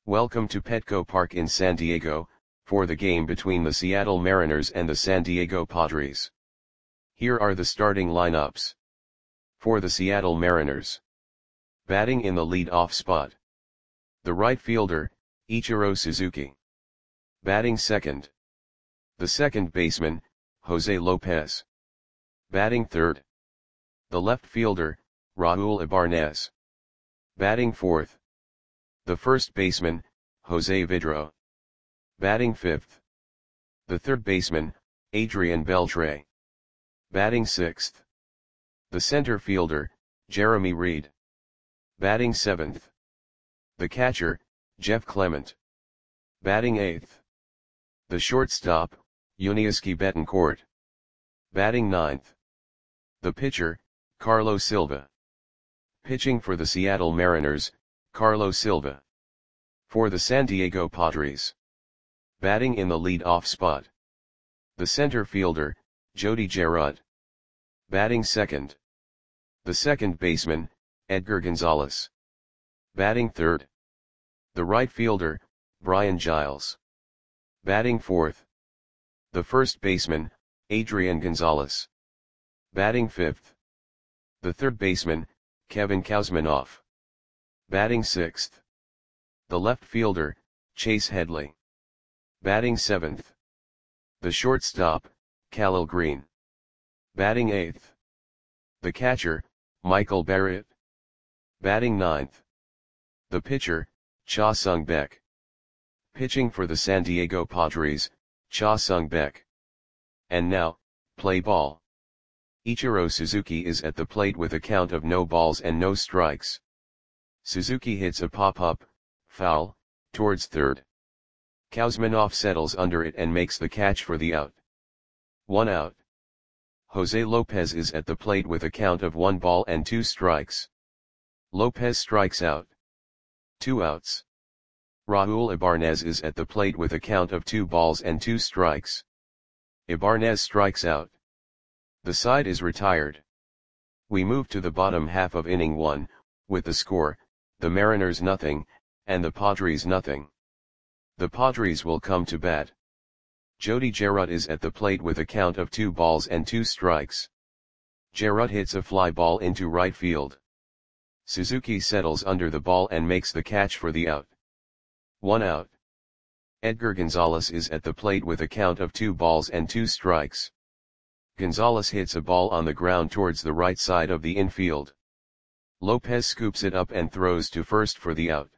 Welcome to Petco Park in San Diego, for the game between the Seattle Mariners and the San Diego Padres. Here are the starting lineups. For the Seattle Mariners. Batting in the lead-off spot. The right fielder, Ichiro Suzuki. Batting second. The second baseman, Jose Lopez. Batting third. The left fielder, Raul Ibanez. Batting fourth. The first baseman, Jose Vidro. Batting fifth. The third baseman, Adrian Beltre. Batting sixth. The center fielder, Jeremy Reed. Batting seventh. The catcher, Jeff Clement. Batting eighth. The shortstop, Yuniesky Betancourt. Batting ninth. The pitcher, Carlos Silva. Pitching for the Seattle Mariners, Carlos Silva. For the San Diego Padres. Batting in the lead-off spot. The center fielder, Jody Gerard. Batting second. The second baseman, Edgar Gonzalez. Batting third. The right fielder, Brian Giles. Batting fourth. The first baseman, Adrian Gonzalez. Batting fifth. The third baseman, Kevin Kuzminoff. Batting sixth. The left fielder, Chase Headley. Batting seventh. The shortstop, Khalil Green. Batting eighth. The catcher, Michael Barrett. Batting ninth. The pitcher, Cha Sung-baek. Pitching for the San Diego Padres, Cha Sung-baek. And now, play ball. Ichiro Suzuki is at the plate with a count of no balls and no strikes. Suzuki hits a pop-up, foul, towards third. Kuzminoff settles under it and makes the catch for the out. 1 out. Jose Lopez is at the plate with a count of 1 ball and 2 strikes. Lopez strikes out. 2 outs. Raul Ibanez is at the plate with a count of 2 balls and 2 strikes. Ibanez strikes out. The side is retired. We move to the bottom half of inning 1, with the score, the Mariners nothing, and the Padres nothing. The Padres will come to bat. Jody Gerard is at the plate with a count of 2 balls and 2 strikes. Gerard hits a fly ball into right field. Suzuki settles under the ball and makes the catch for the out. 1 out. Edgar Gonzalez is at the plate with a count of 2 balls and 2 strikes. Gonzalez hits a ball on the ground towards the right side of the infield. Lopez scoops it up and throws to first for the out.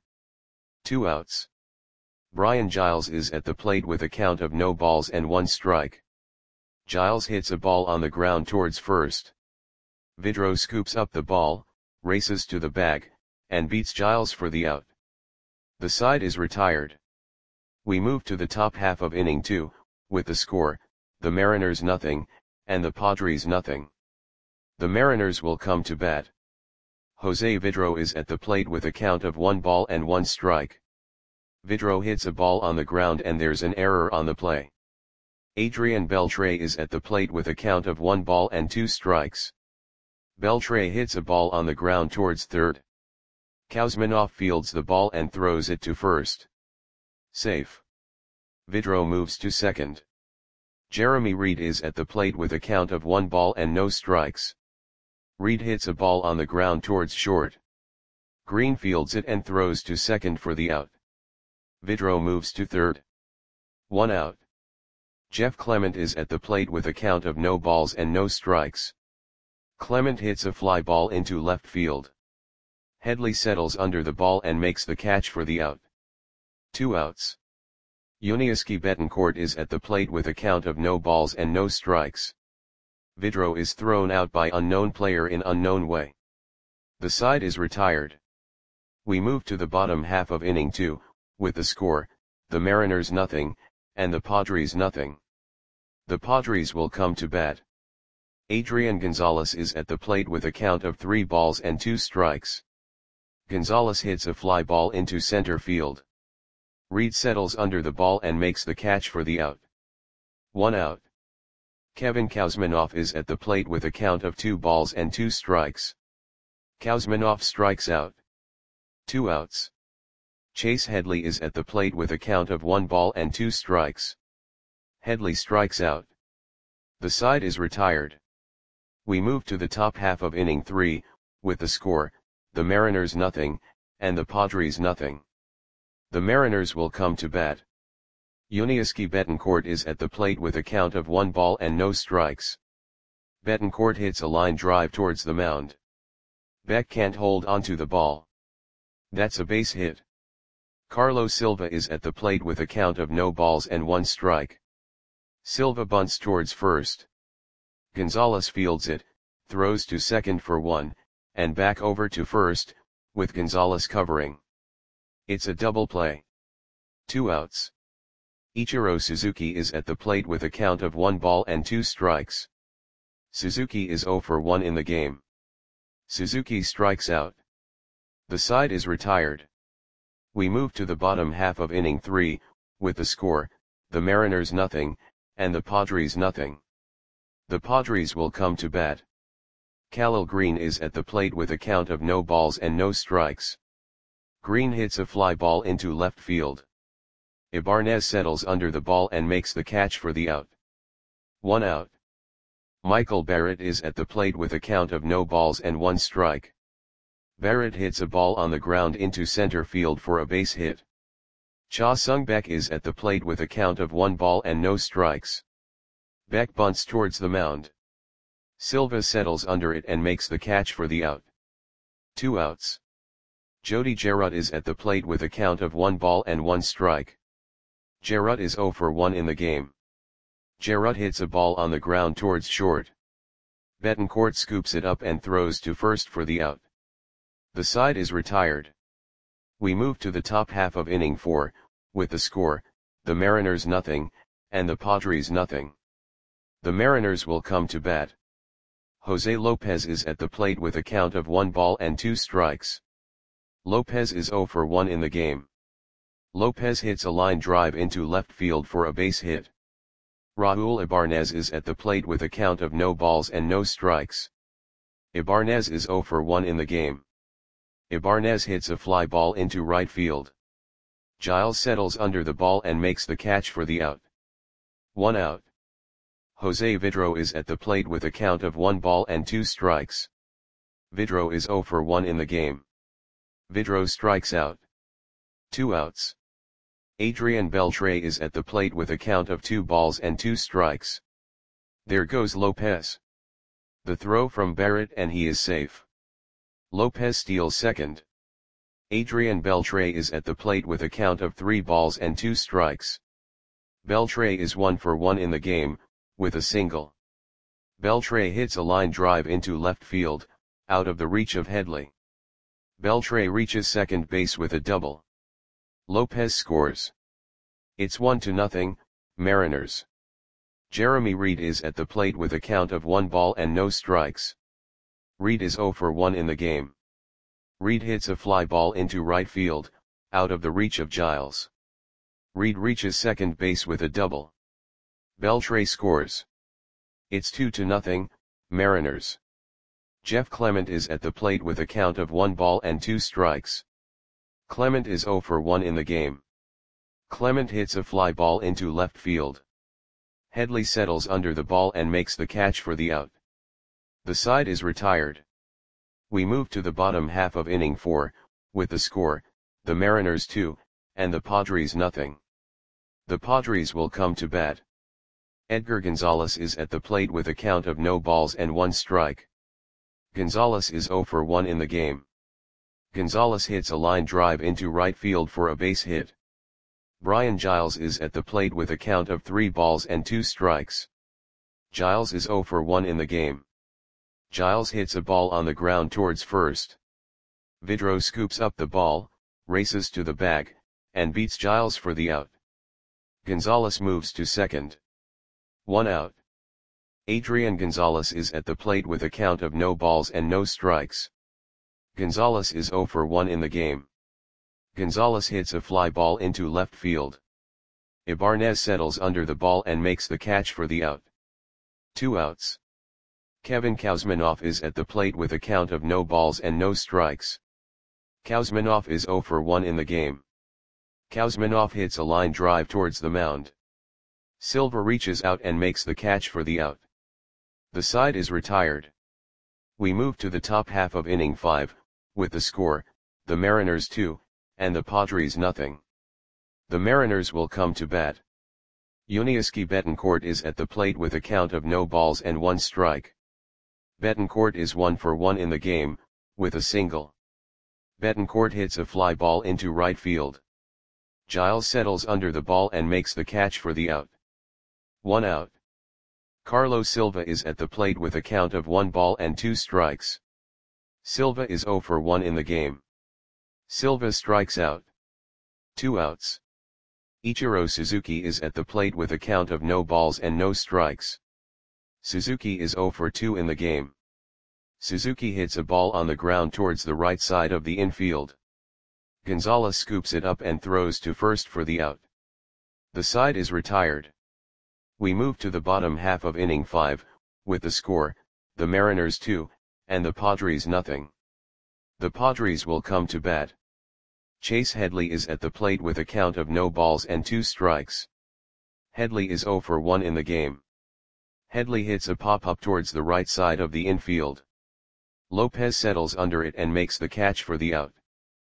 2 outs. Brian Giles is at the plate with a count of no balls and 1 strike. Giles hits a ball on the ground towards first. Vidro scoops up the ball, races to the bag, and beats Giles for the out. The side is retired. We move to the top half of inning 2, with the score, the Mariners nothing, and the Padres nothing. The Mariners will come to bat. Jose Vidro is at the plate with a count of 1 ball and 1 strike. Vidro hits a ball on the ground and there's an error on the play. Adrian Beltre is at the plate with a count of 1 ball and 2 strikes. Beltre hits a ball on the ground towards third. Kuzminoff fields the ball and throws it to first. Safe. Vidro moves to second. Jeremy Reed is at the plate with a count of 1 ball and no strikes. Reed hits a ball on the ground towards short. Green fields it and throws to second for the out. Vidro moves to third. 1 out. Jeff Clement is at the plate with a count of no balls and no strikes. Clement hits a fly ball into left field. Headley settles under the ball and makes the catch for the out. 2 outs. Yuniesky Betancourt is at the plate with a count of no balls and no strikes. Vidro is thrown out by unknown player in unknown way. The side is retired. We move to the bottom half of inning 2, with the score, the Mariners nothing, and the Padres nothing. The Padres will come to bat. Adrian Gonzalez is at the plate with a count of 3 balls and 2 strikes. Gonzalez hits a fly ball into center field. Reed settles under the ball and makes the catch for the out. 1 out. Kevin Kuzminoff is at the plate with a count of 2 balls and 2 strikes. Kuzminoff strikes out. 2 outs. Chase Headley is at the plate with a count of 1 ball and 2 strikes. Headley strikes out. The side is retired. We move to the top half of inning 3, with the score, the Mariners nothing, and the Padres nothing. The Mariners will come to bat. Yuniesky Betancourt is at the plate with a count of 1 ball and no strikes. Betancourt hits a line drive towards the mound. Beck can't hold onto the ball. That's a base hit. Carlos Silva is at the plate with a count of no balls and 1 strike. Silva bunts towards first. Gonzalez fields it, throws to second for 1, and back over to first, with Gonzalez covering. It's a double play. 2 outs. Ichiro Suzuki is at the plate with a count of 1 ball and 2 strikes. Suzuki is 0 for 1 in the game. Suzuki strikes out. The side is retired. We move to the bottom half of inning 3, with the score, the Mariners nothing, and the Padres nothing. The Padres will come to bat. Khalil Green is at the plate with a count of no balls and no strikes. Green hits a fly ball into left field. Ibanez settles under the ball and makes the catch for the out. 1 out. Michael Barrett is at the plate with a count of no balls and 1 strike. Barrett hits a ball on the ground into center field for a base hit. Cha Sung-Beck is at the plate with a count of 1 ball and no strikes. Beck bunts towards the mound. Silva settles under it and makes the catch for the out. 2 outs. Jody Gerut is at the plate with a count of 1 ball and 1 strike. Gerut is 0 for 1 in the game. Gerut hits a ball on the ground towards short. Betancourt scoops it up and throws to first for the out. The side is retired. We move to the top half of inning 4, with the score, the Mariners nothing, and the Padres nothing. The Mariners will come to bat. Jose Lopez is at the plate with a count of 1 ball and 2 strikes. Lopez is 0 for 1 in the game. Lopez hits a line drive into left field for a base hit. Raul Ibanez is at the plate with a count of no balls and no strikes. Ibanez is 0 for 1 in the game. Ibanez hits a fly ball into right field. Giles settles under the ball and makes the catch for the out. 1 out. Jose Vidro is at the plate with a count of 1 ball and 2 strikes. Vidro is 0 for 1 in the game. Vidro strikes out. 2 outs. Adrian Beltre is at the plate with a count of 2 balls and 2 strikes. There goes Lopez. The throw from Barrett and he is safe. Lopez steals second. Adrian Beltre is at the plate with a count of 3 balls and 2 strikes. Beltre is 1 for 1 in the game, with a single. Beltre hits a line drive into left field, out of the reach of Headley. Beltre reaches second base with a double. Lopez scores. It's 1-0, Mariners. Jeremy Reed is at the plate with a count of 1 ball and no strikes. Reed is 0 for 1 in the game. Reed hits a fly ball into right field, out of the reach of Giles. Reed reaches second base with a double. Beltre scores. It's 2-0, Mariners. Jeff Clement is at the plate with a count of 1 ball and 2 strikes. Clement is 0 for 1 in the game. Clement hits a fly ball into left field. Headley settles under the ball and makes the catch for the out. The side is retired. We move to the bottom half of inning 4, with the score, the Mariners 2, and the Padres nothing. The Padres will come to bat. Edgar Gonzalez is at the plate with a count of no balls and 1 strike. Gonzalez is 0 for 1 in the game. Gonzalez hits a line drive into right field for a base hit. Brian Giles is at the plate with a count of 3 balls and 2 strikes. Giles is 0 for 1 in the game. Giles hits a ball on the ground towards first. Vidro scoops up the ball, races to the bag, and beats Giles for the out. Gonzalez moves to second. 1 out. Adrian Gonzalez is at the plate with a count of no balls and no strikes. Gonzalez is 0 for 1 in the game. Gonzalez hits a fly ball into left field. Ibanez settles under the ball and makes the catch for the out. 2 outs. Kevin Kouzmanoff is at the plate with a count of no balls and no strikes. Kouzmanoff is 0 for 1 in the game. Kuzminov hits a line drive towards the mound. Silva reaches out and makes the catch for the out. The side is retired. We move to the top half of inning 5, with the score, the Mariners 2, and the Padres nothing. The Mariners will come to bat. Yuniesky Betancourt is at the plate with a count of no balls and 1 strike. Betancourt is 1 for 1 in the game, with a single. Betancourt hits a fly ball into right field. Giles settles under the ball and makes the catch for the out. 1 out. Carlos Silva is at the plate with a count of 1 ball and 2 strikes. Silva is 0 for 1 in the game. Silva strikes out. 2 outs. Ichiro Suzuki is at the plate with a count of no balls and no strikes. Suzuki is 0 for 2 in the game. Suzuki hits a ball on the ground towards the right side of the infield. Gonzalez scoops it up and throws to first for the out. The side is retired. We move to the bottom half of inning 5, with the score, the Mariners 2, and the Padres nothing. The Padres will come to bat. Chase Headley is at the plate with a count of no balls and 2 strikes. Headley is 0 for 1 in the game. Headley hits a pop-up towards the right side of the infield. Lopez settles under it and makes the catch for the out.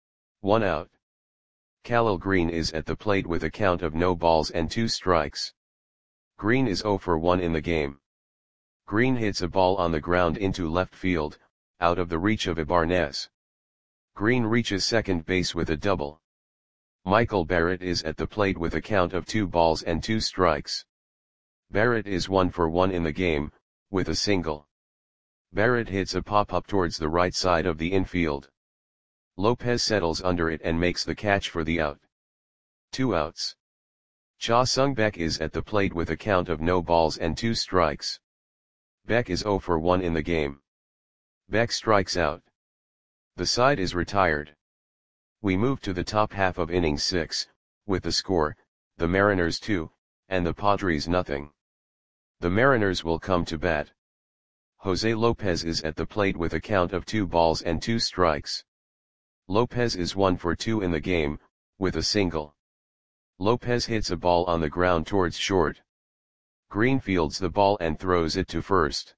1 out. Khalil Green is at the plate with a count of no balls and 2 strikes. Green is 0 for 1 in the game. Green hits a ball on the ground into left field, out of the reach of Ibanez. Green reaches second base with a double. Michael Barrett is at the plate with a count of 2 balls and 2 strikes. Barrett is 1 for 1 in the game, with a single. Barrett hits a pop-up towards the right side of the infield. Lopez settles under it and makes the catch for the out. 2 outs. Cha Sung-Beck is at the plate with a count of no balls and 2 strikes. Beck is 0 for 1 in the game. Beck strikes out. The side is retired. We move to the top half of inning 6, with the score, the Mariners 2, and the Padres nothing. The Mariners will come to bat. Jose Lopez is at the plate with a count of 2 balls and 2 strikes. Lopez is 1 for 2 in the game, with a single. Lopez hits a ball on the ground towards short. Green fields the ball and throws it to first.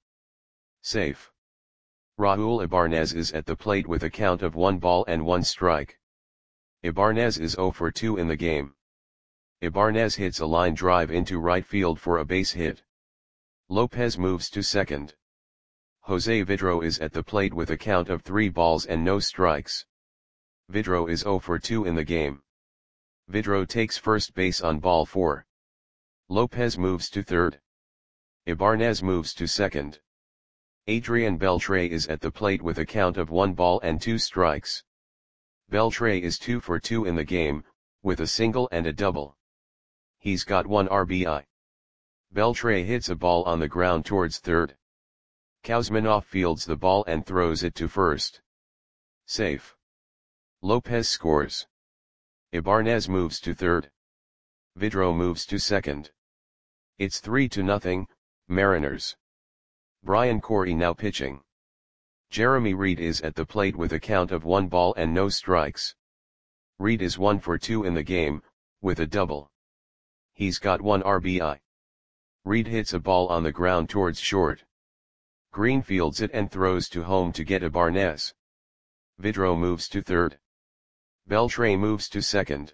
Safe. Raul Ibanez is at the plate with a count of 1 ball and 1 strike. Ibanez is 0 for 2 in the game. Ibanez hits a line drive into right field for a base hit. Lopez moves to second. Jose Vidro is at the plate with a count of 3 balls and no strikes. Vidro is 0 for 2 in the game. Vidro takes first base on ball 4. Lopez moves to third. Ibanez moves to second. Adrian Beltre is at the plate with a count of 1 ball and 2 strikes. Beltre is 2 for 2 in the game, with a single and a double. He's got 1 RBI. Beltre hits a ball on the ground towards third. Kuzminov fields the ball and throws it to first. Safe. Lopez scores. Ibanez moves to third. Vidro moves to second. It's 3-0, Mariners. Brian Corey now pitching. Jeremy Reed is at the plate with a count of 1 ball and no strikes. Reed is 1 for 2 in the game, with a double. He's got 1 RBI. Reed hits a ball on the ground towards short. Green fields it and throws to home to get Ibanez. Vidro moves to third. Beltre moves to second.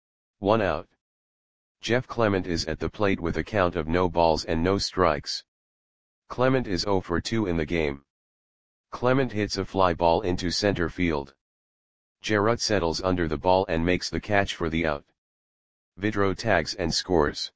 1 out. Jeff Clement is at the plate with a count of no balls and no strikes. Clement is 0 for 2 in the game. Clement hits a fly ball into center field. Jarrett settles under the ball and makes the catch for the out. Vidro tags and scores.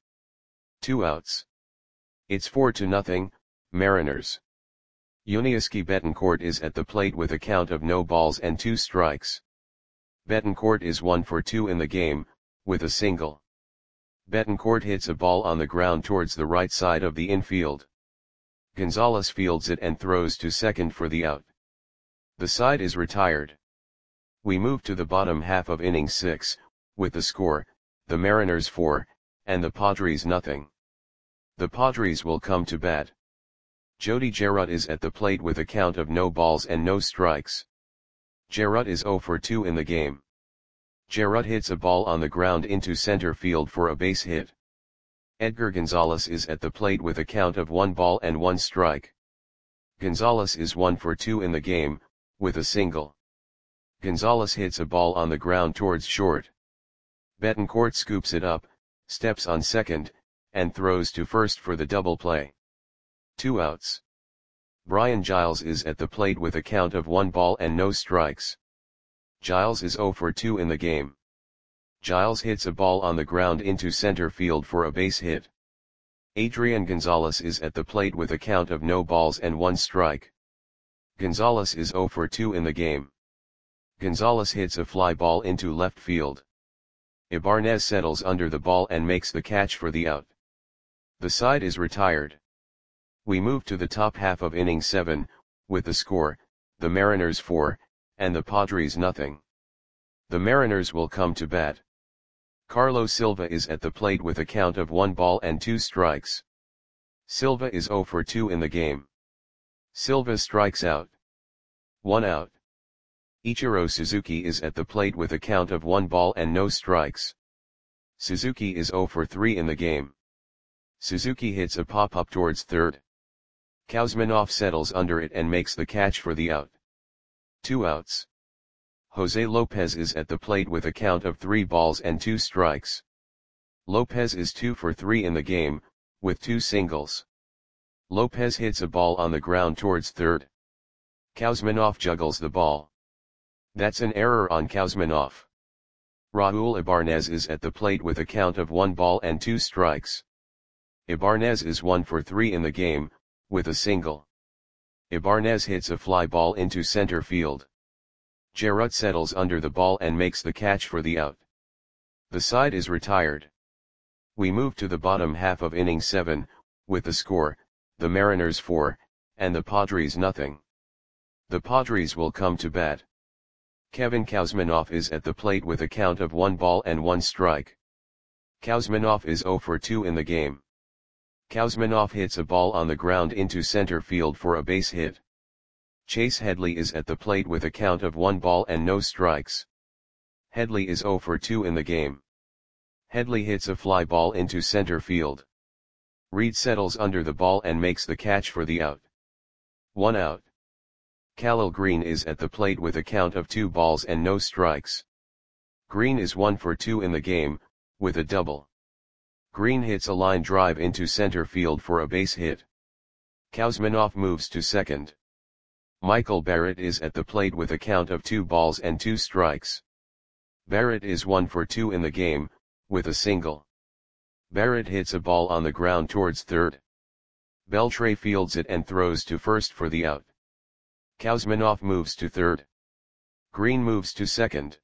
2 outs. It's 4-0, Mariners. Yuniesky Betancourt is at the plate with a count of no balls and 2 strikes. Betancourt is 1 for 2 in the game, with a single. Betancourt hits a ball on the ground towards the right side of the infield. Gonzalez fields it and throws to second for the out. The side is retired. We move to the bottom half of inning 6, with the score, the Mariners 4, and the Padres nothing. The Padres will come to bat. Jody Jarrett is at the plate with a count of no balls and no strikes. Jarrett is 0 for 2 in the game. Gerard hits a ball on the ground into center field for a base hit. Edgar Gonzalez is at the plate with a count of 1 ball and 1 strike. Gonzalez is 1 for 2 in the game, with a single. Gonzalez hits a ball on the ground towards short. Betancourt scoops it up, steps on second, and throws to first for the double play. 2 outs. Brian Giles is at the plate with a count of 1 ball and no strikes. Giles is 0 for 2 in the game. Giles hits a ball on the ground into center field for a base hit. Adrian Gonzalez is at the plate with a count of no balls and 1 strike. Gonzalez is 0 for 2 in the game. Gonzalez hits a fly ball into left field. Ibanez settles under the ball and makes the catch for the out. The side is retired. We move to the top half of inning 7, with the score, the Mariners 4, and the Padres nothing. The Mariners will come to bat. Carlos Silva is at the plate with a count of 1 ball and 2 strikes. Silva is 0 for 2 in the game. Silva strikes out. 1 out. Ichiro Suzuki is at the plate with a count of 1 ball and no strikes. Suzuki is 0 for 3 in the game. Suzuki hits a pop-up towards third. Kuzminov settles under it and makes the catch for the out. 2 outs. Jose Lopez is at the plate with a count of 3 balls and 2 strikes. Lopez is 2 for 3 in the game, with 2 singles. Lopez hits a ball on the ground towards third. Kuzminov juggles the ball. That's an error on Kuzminov. Raul Ibanez is at the plate with a count of 1 ball and 2 strikes. Ibanez is 1 for 3 in the game, with a single. Ibanez hits a fly ball into center field. Gerard settles under the ball and makes the catch for the out. The side is retired. We move to the bottom half of inning 7, with the score, the Mariners 4, and the Padres nothing. The Padres will come to bat. Kevin Kuzminov is at the plate with a count of 1 ball and 1 strike. Kuzminov is 0 for 2 in the game. Kuzminov hits a ball on the ground into center field for a base hit. Chase Headley is at the plate with a count of 1 ball and no strikes. Headley is 0 for 2 in the game. Headley hits a fly ball into center field. Reed settles under the ball and makes the catch for the out. 1 out. Khalil Green is at the plate with a count of 2 balls and no strikes. Green is 1 for 2 in the game, with a double. Green hits a line drive into center field for a base hit. Kuzminov moves to second. Michael Barrett is at the plate with a count of 2 balls and 2 strikes. Barrett is 1 for 2 in the game, with a single. Barrett hits a ball on the ground towards third. Beltre fields it and throws to first for the out. Kuzminov moves to third. Green moves to second.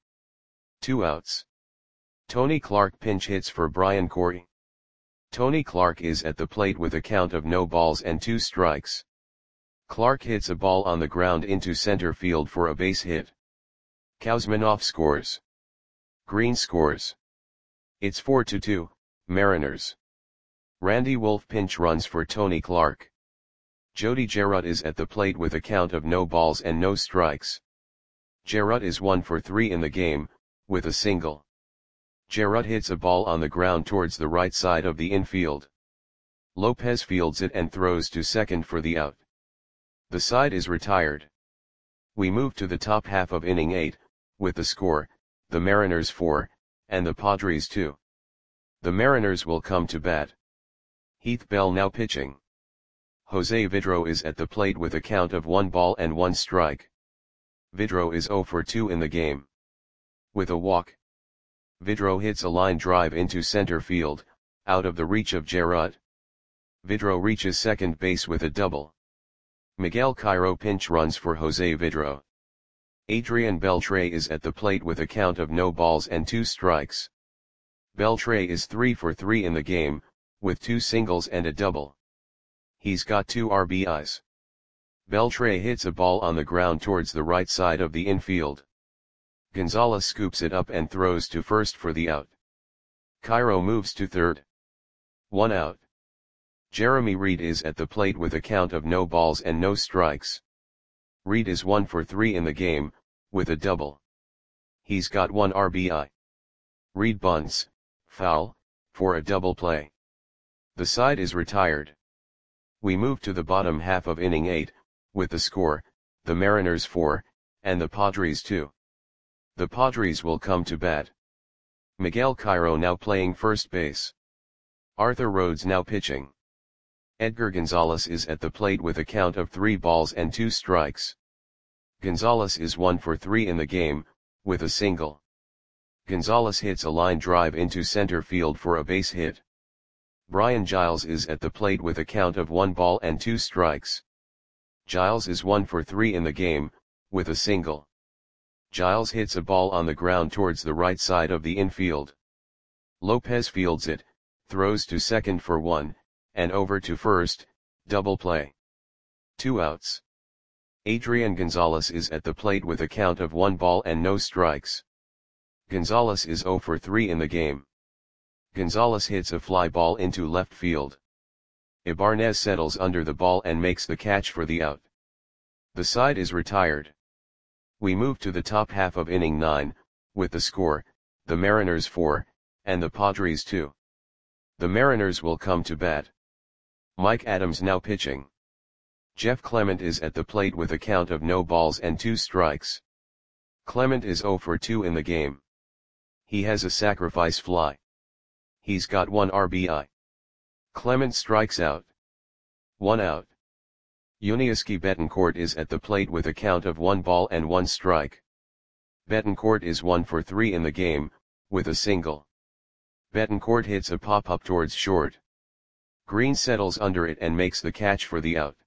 2 outs. Tony Clark pinch hits for Brian Corey. Tony Clark is at the plate with a count of no balls and 2 strikes. Clark hits a ball on the ground into center field for a base hit. Kuzminov scores. Green scores. It's 4-2, Mariners. Randy Wolf pinch runs for Tony Clark. Jody Gerard is at the plate with a count of no balls and no strikes. Gerard is 1 for 3 in the game, with a single. Gerard hits a ball on the ground towards the right side of the infield. Lopez fields it and throws to second for the out. The side is retired. We move to the top half of inning 8, with the score, the Mariners 4, and the Padres 2. The Mariners will come to bat. Heath Bell now pitching. Jose Vidro is at the plate with a count of 1 ball and 1 strike. Vidro is 0 for 2 in the game. With a walk. Vidro hits a line drive into center field, out of the reach of Gerard. Vidro reaches second base with a double. Miguel Cairo pinch runs for Jose Vidro. Adrian Beltre is at the plate with a count of no balls and 2 strikes. Beltre is 3 for 3 in the game, with 2 singles and a double. He's got 2 RBIs. Beltre hits a ball on the ground towards the right side of the infield. Gonzalez scoops it up and throws to first for the out. Cairo moves to third. 1 out. Jeremy Reed is at the plate with a count of no balls and no strikes. Reed is 1 for 3 in the game, with a double. He's got 1 RBI. Reed bunts, foul, for a double play. The side is retired. We move to the bottom half of inning 8, with the score, the Mariners 4, and the Padres 2. The Padres will come to bat. Miguel Cairo now playing first base. Arthur Rhodes now pitching. Edgar Gonzalez is at the plate with a count of 3 balls and 2 strikes. Gonzalez is 1 for 3 in the game, with a single. Gonzalez hits a line drive into center field for a base hit. Brian Giles is at the plate with a count of 1 ball and 2 strikes. Giles is 1 for 3 in the game, with a single. Giles hits a ball on the ground towards the right side of the infield. Lopez fields it, throws to second for 1, and over to first, double play. 2 outs. Adrian Gonzalez is at the plate with a count of 1 ball and no strikes. Gonzalez is 0 for 3 in the game. Gonzalez hits a fly ball into left field. Ibanez settles under the ball and makes the catch for the out. The side is retired. We move to the top half of inning 9, with the score, the Mariners 4, and the Padres 2. The Mariners will come to bat. Mike Adams now pitching. Jeff Clement is at the plate with a count of no balls and 2 strikes. Clement is 0 for 2 in the game. He has a sacrifice fly. He's got 1 RBI. Clement strikes out. 1 out. Yuniesky Betancourt is at the plate with a count of 1 ball and 1 strike. Betancourt is 1 for 3 in the game, with a single. Betancourt hits a pop-up towards short. Green settles under it and makes the catch for the out.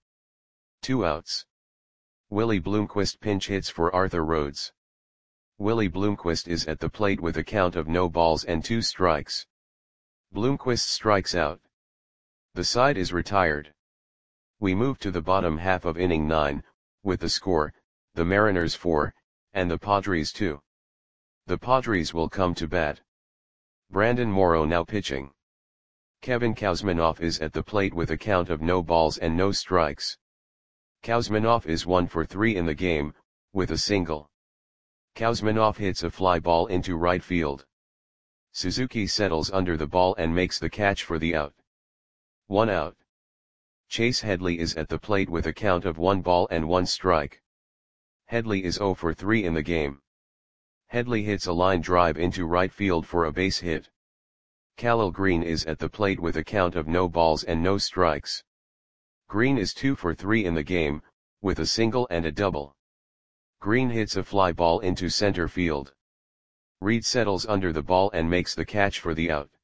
2 outs. Willie Bloomquist pinch hits for Arthur Rhodes. Willie Bloomquist is at the plate with a count of no balls and 2 strikes. Bloomquist strikes out. The side is retired. We move to the bottom half of inning 9, with the score, the Mariners 4, and the Padres 2. The Padres will come to bat. Brandon Morrow now pitching. Kevin Kouzmanoff is at the plate with a count of no balls and no strikes. Kouzmanoff is 1 for 3 in the game, with a single. Kouzmanoff hits a fly ball into right field. Suzuki settles under the ball and makes the catch for the out. 1 out. Chase Headley is at the plate with a count of 1 ball and 1 strike. Headley is 0 for 3 in the game. Headley hits a line drive into right field for a base hit. Khalil Green is at the plate with a count of no balls and no strikes. Green is 2 for 3 in the game, with a single and a double. Green hits a fly ball into center field. Reed settles under the ball and makes the catch for the out.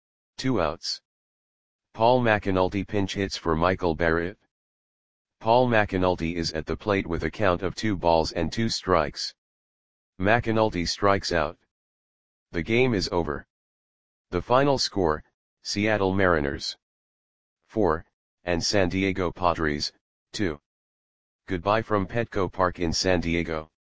2 outs. Paul McAnulty pinch hits for Michael Barrett. Paul McAnulty is at the plate with a count of 2 balls and 2 strikes. McAnulty strikes out. The game is over. The final score, Seattle Mariners 4, and San Diego Padres 2. Goodbye from Petco Park in San Diego.